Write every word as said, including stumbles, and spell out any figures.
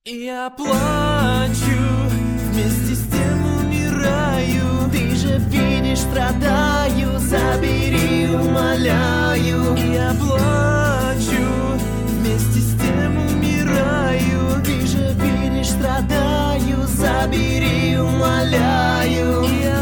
Я плачу, вместе с тем умираю. Ты же видишь, страдаю, забери, умоляю. Я плачу, вместе с тем умираю. Ты же видишь, страдаю, забери, умоляю. Я